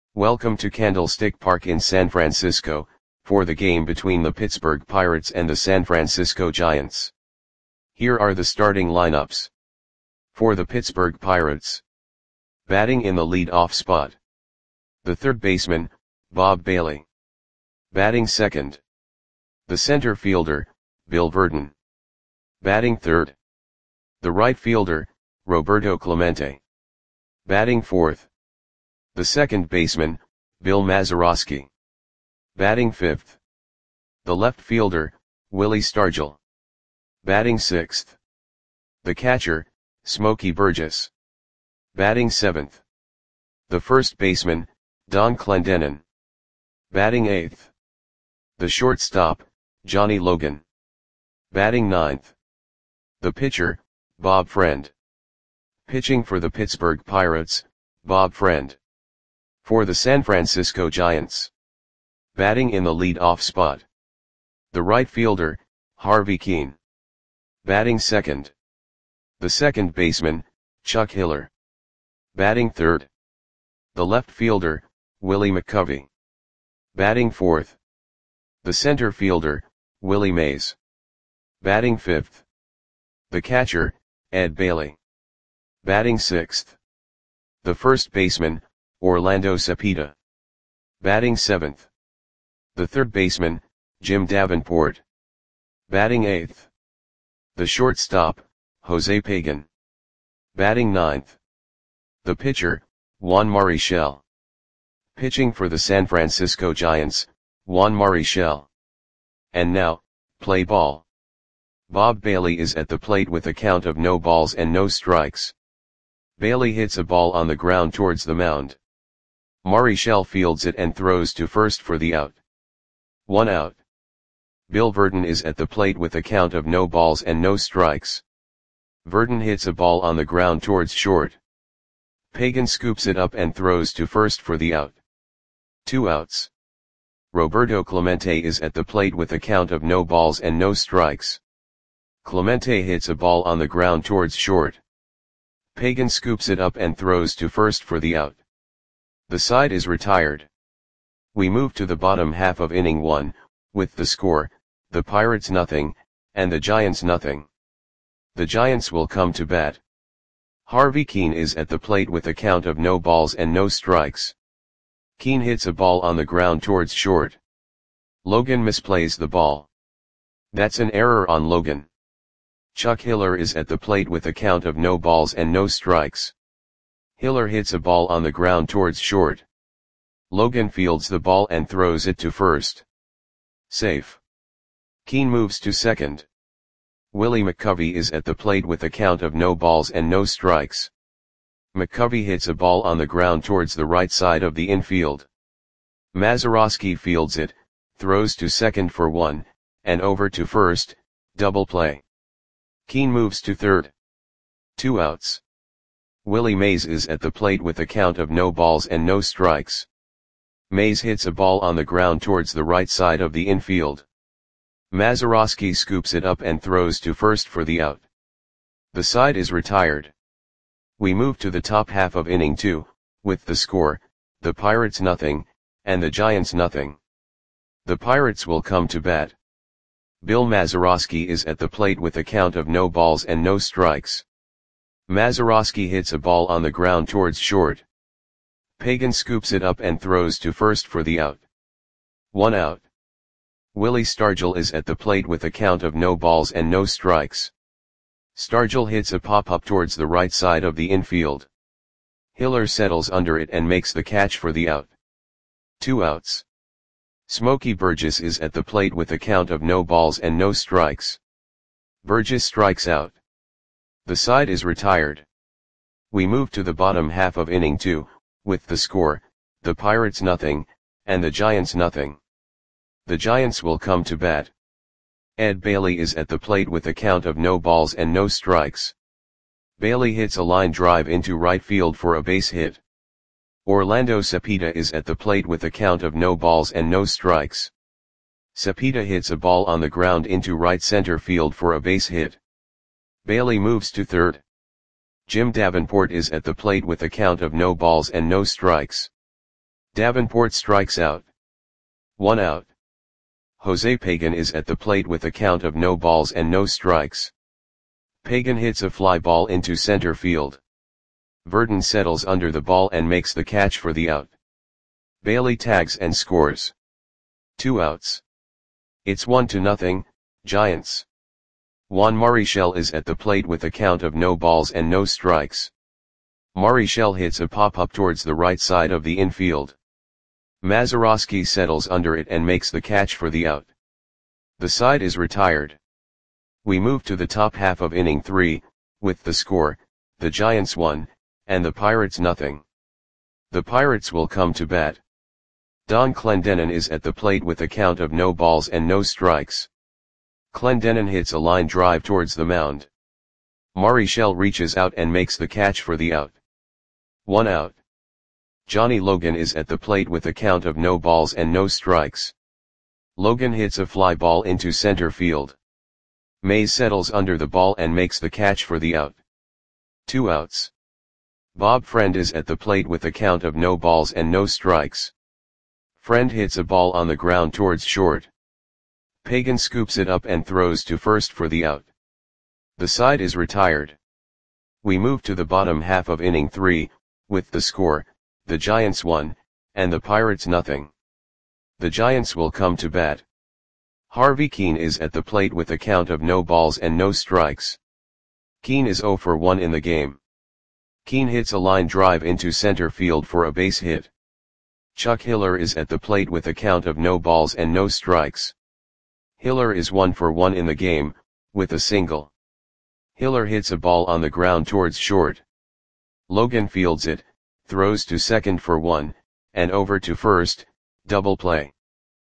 Welcome to Candlestick Park in San Francisco, for the game between the Pittsburgh Pirates and the San Francisco Giants. Here are the starting lineups. For the Pittsburgh Pirates. Batting in the lead-off spot. The third baseman, Bob Bailey. Batting second. The center fielder, Bill Virdon. Batting third. The right fielder, Roberto Clemente. Batting fourth. The second baseman, Bill Mazeroski. Batting fifth. The left fielder, Willie Stargell. Batting sixth. The catcher, Smokey Burgess. Batting seventh. The first baseman, Don Clendenon. Batting eighth. The shortstop, Johnny Logan. Batting ninth. The pitcher, Bob Friend. Pitching for the Pittsburgh Pirates, Bob Friend. For the San Francisco Giants. Batting in the lead-off spot. The right fielder, Harvey Kuenn. Batting second. The second baseman, Chuck Hiller. Batting third. The left fielder, Willie McCovey. Batting fourth. The center fielder, Willie Mays. Batting fifth. The catcher, Ed Bailey. Batting sixth. The first baseman, Orlando Cepeda. Batting seventh. The third baseman, Jim Davenport. Batting eighth. The shortstop, Jose Pagan. Batting ninth. The pitcher, Juan Marichal. Pitching for the San Francisco Giants, Juan Marichal. And now, play ball. Bob Bailey is at the plate with a count of no balls and no strikes. Bailey hits a ball on the ground towards the mound. Marichal fields it and throws to first for the out. 1 out. Bill Virdon is at the plate with a count of no balls and no strikes. Virdon hits a ball on the ground towards short. Pagan scoops it up and throws to first for the out. 2 outs. Roberto Clemente is at the plate with a count of no balls and no strikes. Clemente hits a ball on the ground towards short. Pagan scoops it up and throws to first for the out. The side is retired. We move to the bottom half of inning 1, with the score, the Pirates nothing, and the Giants nothing. The Giants will come to bat. Harvey Kuenn is at the plate with a count of no balls and no strikes. Kuenn hits a ball on the ground towards short. Logan misplays the ball. That's an error on Logan. Chuck Hiller is at the plate with a count of no balls and no strikes. Hiller hits a ball on the ground towards short. Logan fields the ball and throws it to first. Safe. Kuenn moves to second. Willie McCovey is at the plate with a count of no balls and no strikes. McCovey hits a ball on the ground towards the right side of the infield. Mazeroski fields it, throws to second for 1, and over to first, double play. Kuenn moves to third. 2 outs. Willie Mays is at the plate with a count of no balls and no strikes. Mays hits a ball on the ground towards the right side of the infield. Mazeroski scoops it up and throws to first for the out. The side is retired. We move to the top half of inning 2, with the score, the Pirates nothing, and the Giants nothing. The Pirates will come to bat. Bill Mazeroski is at the plate with a count of no balls and no strikes. Mazeroski hits a ball on the ground towards short. Pagan scoops it up and throws to first for the out. 1 out. Willie Stargell is at the plate with a count of no balls and no strikes. Stargell hits a pop-up towards the right side of the infield. Hiller settles under it and makes the catch for the out. 2 outs. Smokey Burgess is at the plate with a count of no balls and no strikes. Burgess strikes out. The side is retired. We move to the bottom half of inning 2, with the score, the Pirates nothing, and the Giants nothing. The Giants will come to bat. Ed Bailey is at the plate with a count of no balls and no strikes. Bailey hits a line drive into right field for a base hit. Orlando Cepeda is at the plate with a count of no balls and no strikes. Cepeda hits a ball on the ground into right center field for a base hit. Bailey moves to third. Jim Davenport is at the plate with a count of no balls and no strikes. Davenport strikes out. 1 out. Jose Pagan is at the plate with a count of no balls and no strikes. Pagan hits a fly ball into center field. Verdon settles under the ball and makes the catch for the out. Bailey tags and scores. 2 outs. It's 1-0, Giants. Juan Marichal is at the plate with a count of no balls and no strikes. Marichal hits a pop-up towards the right side of the infield. Mazeroski settles under it and makes the catch for the out. The side is retired. We move to the top half of inning 3, with the score, the Giants 1, and the Pirates 0. The Pirates will come to bat. Don Clendenon is at the plate with a count of no balls and no strikes. Clendenon hits a line drive towards the mound. Marichal reaches out and makes the catch for the out. 1 out. Johnny Logan is at the plate with a count of no balls and no strikes. Logan hits a fly ball into center field. Mays settles under the ball and makes the catch for the out. 2 outs. Bob Friend is at the plate with a count of no balls and no strikes. Friend hits a ball on the ground towards short. Pagan scoops it up and throws to first for the out. The side is retired. We move to the bottom half of inning 3, with the score, the Giants 1, and the Pirates 0. The Giants will come to bat. Harvey Keene is at the plate with a count of no balls and no strikes. Keene is 0 for 1 in the game. Keene hits a line drive into center field for a base hit. Chuck Hiller is at the plate with a count of no balls and no strikes. Hiller is 1 for 1 in the game, with a single. Hiller hits a ball on the ground towards short. Logan fields it, throws to second for 1, and over to first, double play.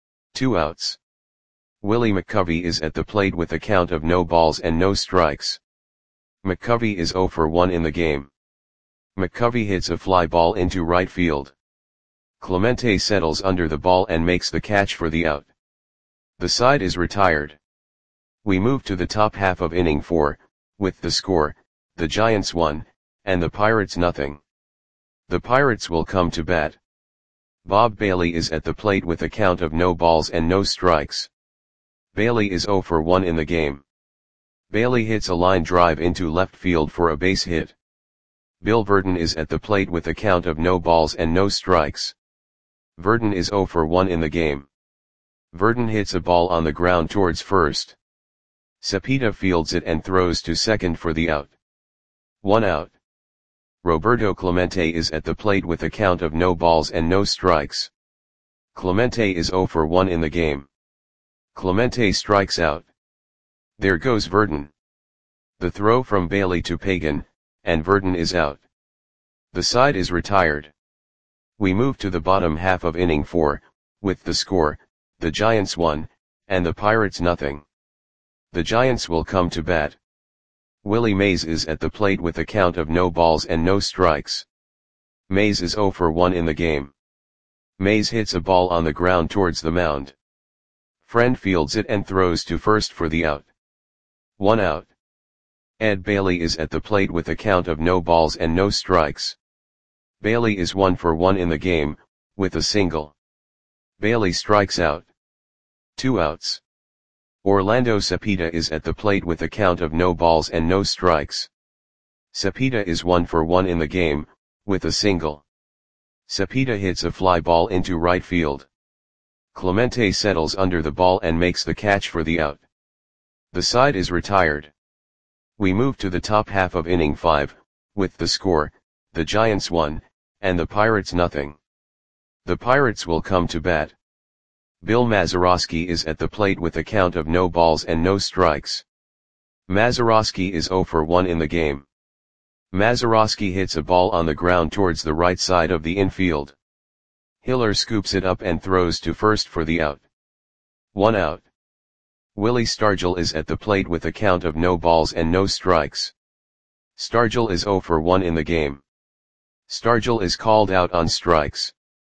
2 outs. Willie McCovey is at the plate with a count of no balls and no strikes. McCovey is 0 for 1 in the game. McCovey hits a fly ball into right field. Clemente settles under the ball and makes the catch for the out. The side is retired. We move to the top half of inning 4, with the score, the Giants 1, and the Pirates 0. The Pirates will come to bat. Bob Bailey is at the plate with a count of no balls and no strikes. Bailey is 0 for 1 in the game. Bailey hits a line drive into left field for a base hit. Bill Verdon is at the plate with a count of no balls and no strikes. Verdon is 0 for 1 in the game. Verdon hits a ball on the ground towards first. Cepeda fields it and throws to second for the out. 1 out. Roberto Clemente is at the plate with a count of no balls and no strikes. Clemente is 0 for 1 in the game. Clemente strikes out. There goes Verdon. The throw from Bailey to Pagan, and Verdon is out. The side is retired. We move to the bottom half of inning 4, with the score, the Giants 1, and the Pirates 0. The Giants will come to bat. Willie Mays is at the plate with a count of no balls and no strikes. Mays is 0 for 1 in the game. Mays hits a ball on the ground towards the mound. Friend fields it and throws to first for the out. 1 out. Ed Bailey is at the plate with a count of no balls and no strikes. Bailey is 1 for 1 in the game, with a single. Bailey strikes out. 2 outs. Orlando Cepeda is at the plate with a count of no balls and no strikes. Cepeda is 1 for 1 in the game, with a single. Cepeda hits a fly ball into right field. Clemente settles under the ball and makes the catch for the out. The side is retired. We move to the top half of inning 5, with the score, the Giants 1, and the Pirates 0. The Pirates will come to bat. Bill Mazeroski is at the plate with a count of no balls and no strikes. Mazeroski is 0 for 1 in the game. Mazeroski hits a ball on the ground towards the right side of the infield. Hiller scoops it up and throws to first for the out. 1 out. Willie Stargell is at the plate with a count of no balls and no strikes. Stargell is 0 for 1 in the game. Stargell is called out on strikes.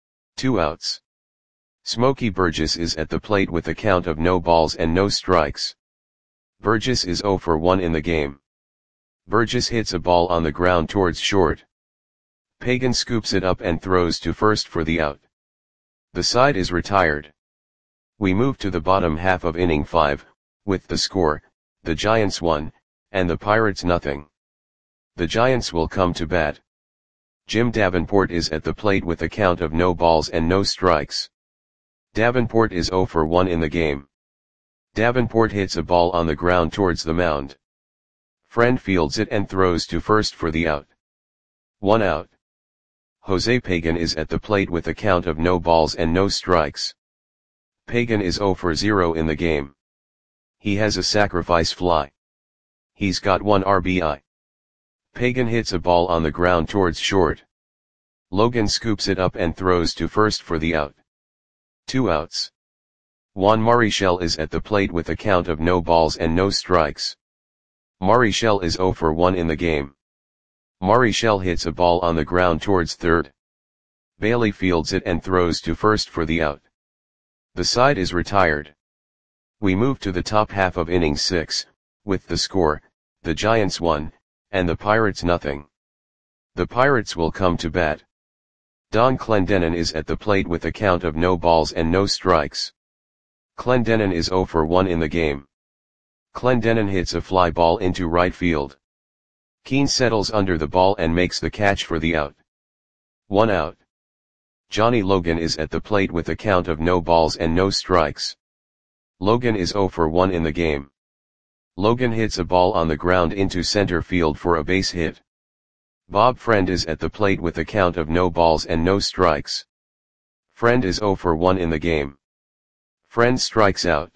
2 outs. Smokey Burgess is at the plate with a count of no balls and no strikes. Burgess is 0 for 1 in the game. Burgess hits a ball on the ground towards short. Pagan scoops it up and throws to first for the out. The side is retired. We move to the bottom half of inning 5, with the score, the Giants 1, and the Pirates nothing. The Giants will come to bat. Jim Davenport is at the plate with a count of no balls and no strikes. Davenport is 0 for 1 in the game. Davenport hits a ball on the ground towards the mound. Friend fields it and throws to first for the out. 1 out. Jose Pagan is at the plate with a count of no balls and no strikes. Pagan is 0 for 0 in the game. He has a sacrifice fly. He's got 1 RBI. Pagan hits a ball on the ground towards short. Logan scoops it up and throws to first for the out. 2 outs. Juan Marichal is at the plate with a count of no balls and no strikes. Marichal is 0 for 1 in the game. Marichal hits a ball on the ground towards third. Bailey fields it and throws to first for the out. The side is retired. We move to the top half of inning 6, with the score, the Giants 1, and the Pirates nothing. The Pirates will come to bat. Don Clendenon is at the plate with a count of no balls and no strikes. Clendenon is 0 for 1 in the game. Clendenon hits a fly ball into right field. Keane settles under the ball and makes the catch for the out. 1 out. Johnny Logan is at the plate with a count of no balls and no strikes. Logan is 0 for 1 in the game. Logan hits a ball on the ground into center field for a base hit. Bob Friend is at the plate with a count of no balls and no strikes. Friend is 0 for 1 in the game. Friend strikes out.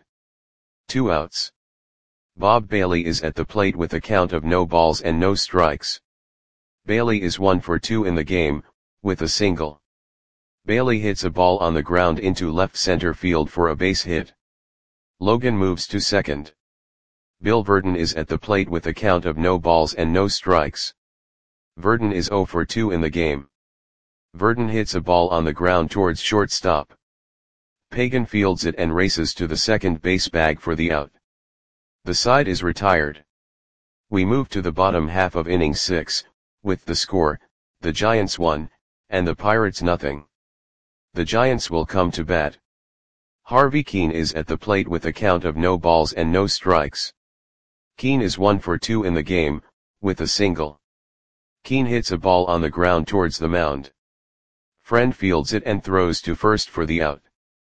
2 outs. Bob Bailey is at the plate with a count of no balls and no strikes. Bailey is 1 for 2 in the game, with a single. Bailey hits a ball on the ground into left center field for a base hit. Logan moves to second. Bill Verdon is at the plate with a count of no balls and no strikes. Verdon is 0 for 2 in the game. Verdon hits a ball on the ground towards shortstop. Pagan fields it and races to the second base bag for the out. The side is retired. We move to the bottom half of inning 6, with the score, the Giants 1, and the Pirates nothing. The Giants will come to bat. Harvey Keane is at the plate with a count of no balls and no strikes. Keane is 1 for 2 in the game, with a single. Keane hits a ball on the ground towards the mound. Friend fields it and throws to first for the out.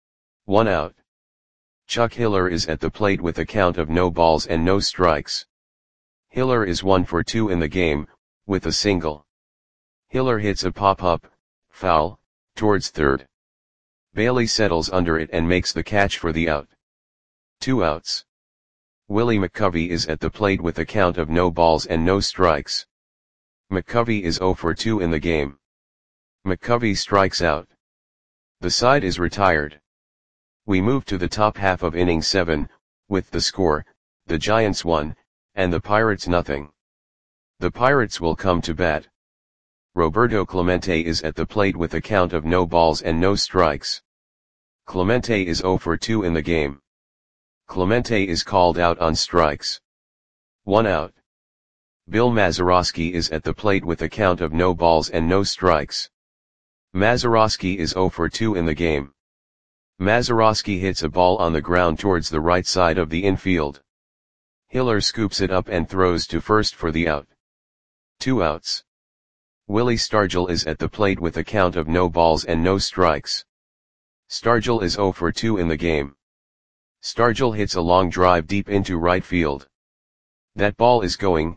1 out. Chuck Hiller is at the plate with a count of no balls and no strikes. Hiller is 1 for 2 in the game, with a single. Hiller hits a pop-up, foul, towards third. Bailey settles under it and makes the catch for the out. 2 outs. Willie McCovey is at the plate with a count of no balls and no strikes. McCovey is 0 for 2 in the game. McCovey strikes out. The side is retired. We move to the top half of inning 7, with the score, the Giants 1, and the Pirates nothing. The Pirates will come to bat. Roberto Clemente is at the plate with a count of no balls and no strikes. Clemente is 0 for 2 in the game. Clemente is called out on strikes. 1 out. Bill Mazeroski is at the plate with a count of no balls and no strikes. Mazeroski is 0 for 2 in the game. Mazeroski hits a ball on the ground towards the right side of the infield. Hiller scoops it up and throws to first for the out. 2 outs. Willie Stargell is at the plate with a count of no balls and no strikes. Stargell is 0 for 2 in the game. Stargell hits a long drive deep into right field. That ball is gone.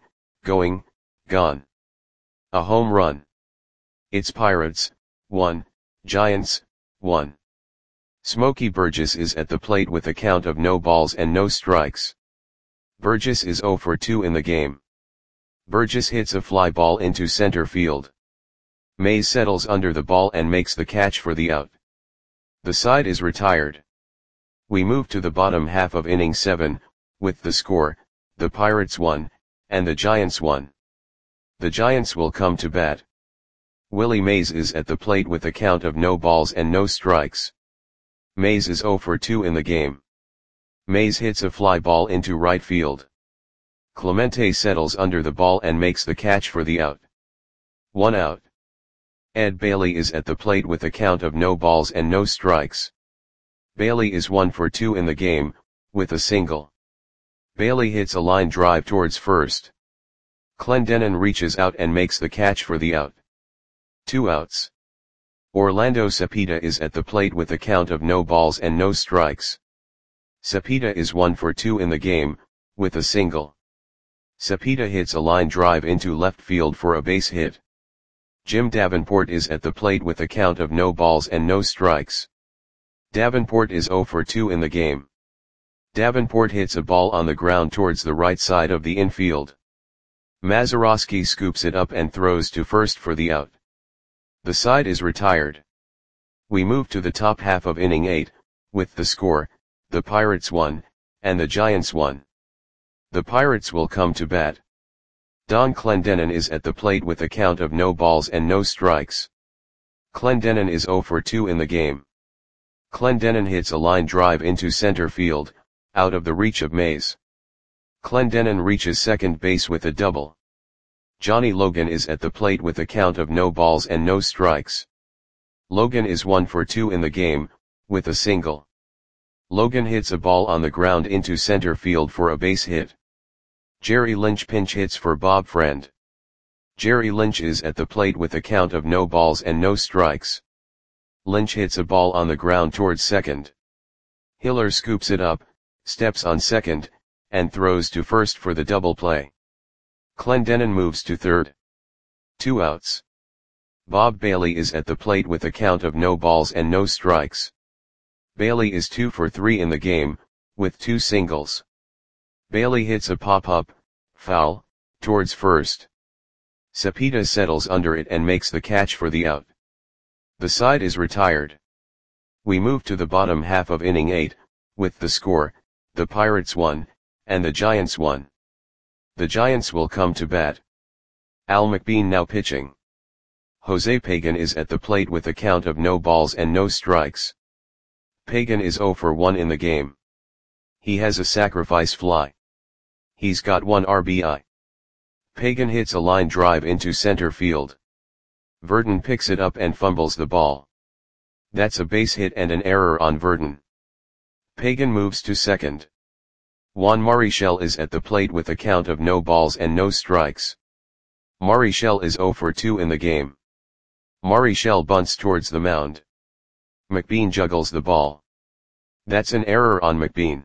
A home run. It's Pirates, 1, Giants, 1. Smokey Burgess is at the plate with a count of no balls and no strikes. Burgess is 0 for 2 in the game. Burgess hits a fly ball into center field. Mays settles under the ball and makes the catch for the out. The side is retired. We move to the bottom half of inning 7, with the score, the Pirates 1, and the Giants 1. The Giants will come to bat. Willie Mays is at the plate with a count of no balls and no strikes. Mays is 0 for 2 in the game. Mays hits a fly ball into right field. Clemente settles under the ball and makes the catch for the out. 1 out. Ed Bailey is at the plate with a count of no balls and no strikes. Bailey is 1 for 2 in the game, with a single. Bailey hits a line drive towards first. Clendenon reaches out and makes the catch for the out. 2 outs. Orlando Cepeda is at the plate with a count of no balls and no strikes. Cepeda is 1 for 2 in the game, with a single. Cepeda hits a line drive into left field for a base hit. Jim Davenport is at the plate with a count of no balls and no strikes. Davenport is 0 for 2 in the game. Davenport hits a ball on the ground towards the right side of the infield. Mazeroski scoops it up and throws to first for the out. The side is retired. We move to the top half of inning 8, with the score, the Pirates 1, and the Giants 1. The Pirates will come to bat. Don Clendenon is at the plate with a count of no balls and no strikes. Clendenon is 0 for 2 in the game. Clendenon hits a line drive into center field, out of the reach of Mays. Clendenon reaches second base with a double. Johnny Logan is at the plate with a count of no balls and no strikes. Logan is 1 for 2 in the game, with a single. Logan hits a ball on the ground into center field for a base hit. Jerry Lynch pinch hits for Bob Friend. Jerry Lynch is at the plate with a count of no balls and no strikes. Lynch hits a ball on the ground towards second. Hiller scoops it up, steps on second, and throws to first for the double play. Clendenon moves to third. 2 outs. Bob Bailey is at the plate with a count of no balls and no strikes. Bailey is 2 for 3 in the game, with 2 singles. Bailey hits a pop-up, foul, towards first. Cepeda settles under it and makes the catch for the out. The side is retired. We move to the bottom half of inning 8, with the score, the Pirates 1, and the Giants 1. The Giants will come to bat. Al McBean now pitching. Jose Pagan is at the plate with a count of no balls and no strikes. Pagan is 0 for 1 in the game. He has a sacrifice fly. He's got 1 RBI. Pagan hits a line drive into center field. Verdon picks it up and fumbles the ball. That's a base hit and an error on Verdon. Pagan moves to second. Juan Marichal is at the plate with a count of no balls and no strikes. Marichal is 0 for 2 in the game. Marichal bunts towards the mound. McBean juggles the ball. That's an error on McBean.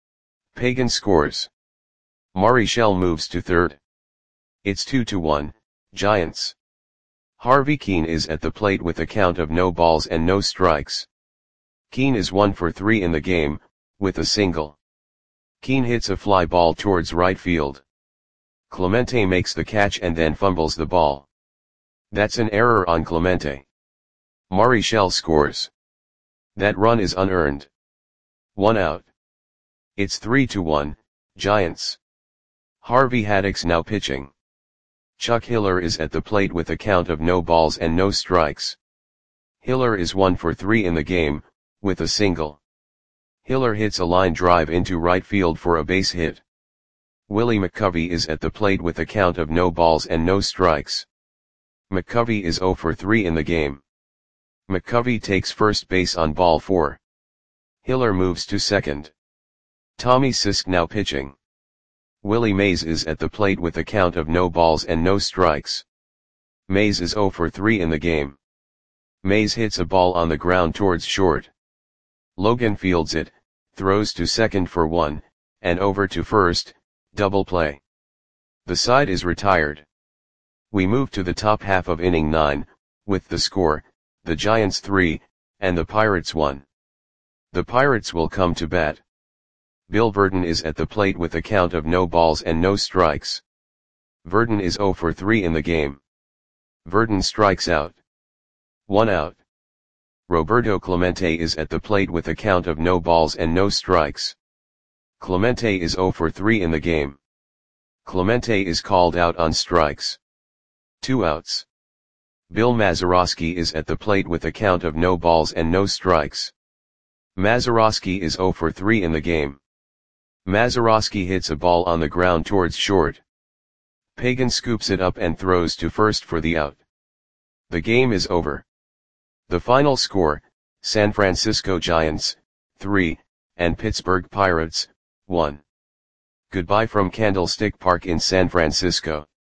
Pagan scores. Marichal moves to third. It's 2-1, Giants. Harvey Keene is at the plate with a count of no balls and no strikes. Keene is 1 for 3 in the game, with a single. Keene hits a fly ball towards right field. Clemente makes the catch and then fumbles the ball. That's an error on Clemente. Marichal scores. That run is unearned. 1 out. It's 3-1, Giants. Harvey Haddix now pitching. Chuck Hiller is at the plate with a count of no balls and no strikes. Hiller is 1 for 3 in the game, with a single. Hiller hits a line drive into right field for a base hit. Willie McCovey is at the plate with a count of no balls and no strikes. McCovey is 0 for 3 in the game. McCovey takes first base on ball 4. Hiller moves to second. Tommy Sisk now pitching. Willie Mays is at the plate with a count of no balls and no strikes. Mays is 0 for 3 in the game. Mays hits a ball on the ground towards short. Logan fields it, throws to second for 1, and over to first, double play. The side is retired. We move to the top half of inning 9, with the score, the Giants 3, and the Pirates 1. The Pirates will come to bat. Bill Verdon is at the plate with a count of no balls and no strikes. Verdon is 0 for 3 in the game. Verdon strikes out. 1 out. Roberto Clemente is at the plate with a count of no balls and no strikes. Clemente is 0 for 3 in the game. Clemente is called out on strikes. 2 outs. Bill Mazeroski is at the plate with a count of no balls and no strikes. Mazeroski is 0 for 3 in the game. Mazeroski hits a ball on the ground towards short. Pagan scoops it up and throws to first for the out. The game is over. The final score, San Francisco Giants, 3, and Pittsburgh Pirates, 1. Goodbye from Candlestick Park in San Francisco.